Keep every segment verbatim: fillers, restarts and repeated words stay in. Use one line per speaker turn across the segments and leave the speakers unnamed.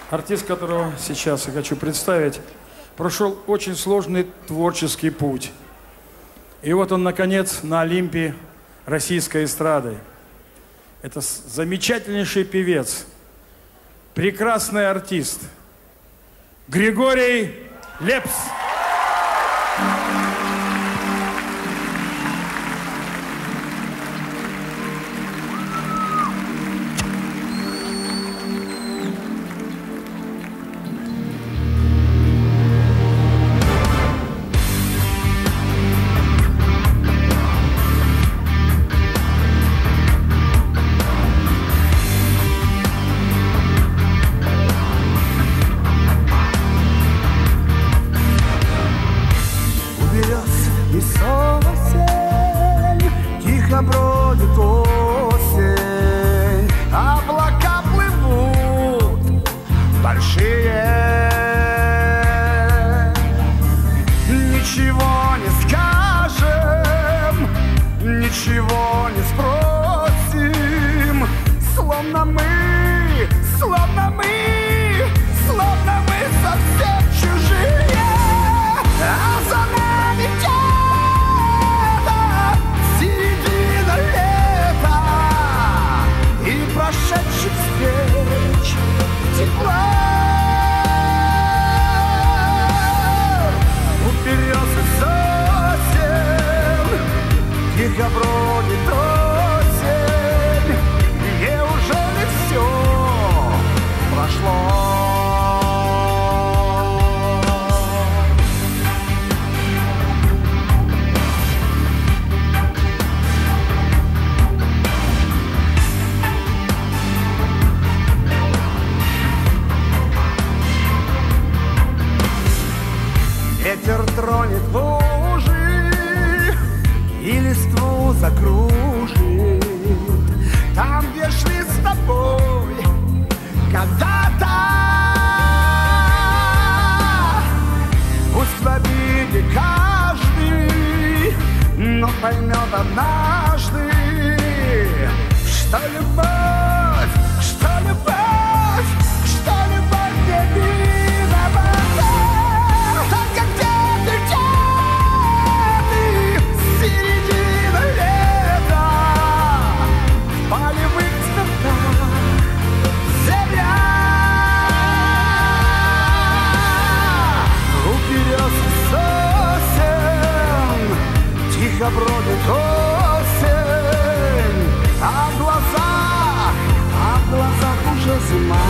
Артист, которого сейчас я хочу представить, прошел очень сложный творческий путь. И вот он, наконец, на Олимпе российской эстрады. Это замечательнейший певец, прекрасный артист Григорий Лепс.
Тихо бродит осень, облака плывут большие. Ничего не скажем, ничего не спросим, словно мы, словно мы, словно мы совсем чужие, а за нами середина лета и прошедших встреч тепла. У березы сосен тихо бродит осень. Неужели все прошло? Ветер тронет лужи и листву закружит там, где шли с тобой когда-то. Пусть в обиде каждый, но поймет однажды, что любовь, что любовь, что любовь не виновата. Тихо бродит осень, а в глазах, а в глазах уже зима.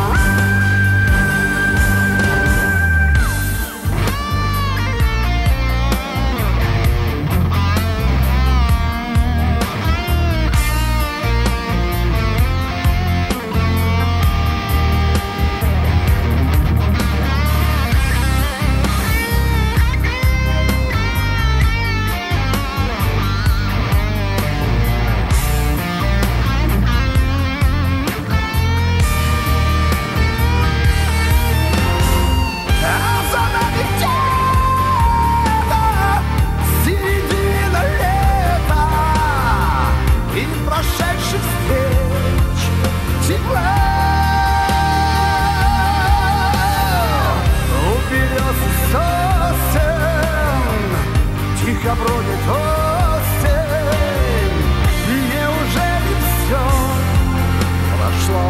Тихо бродит осень, неужели все прошло?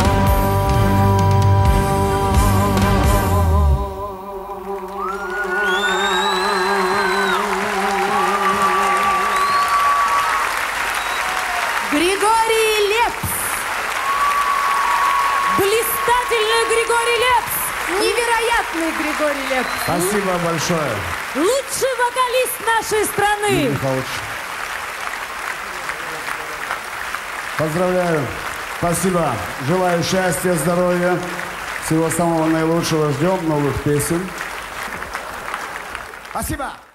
Григорий Лепс. Блистательный Григорий Лепс. Невероятный Григорий Лепс.
Спасибо большое.
Лучший вокалист нашей страны.
Михайлович. Поздравляю. Спасибо. Желаю счастья, здоровья, всего самого наилучшего. Ждем новых песен.
Спасибо.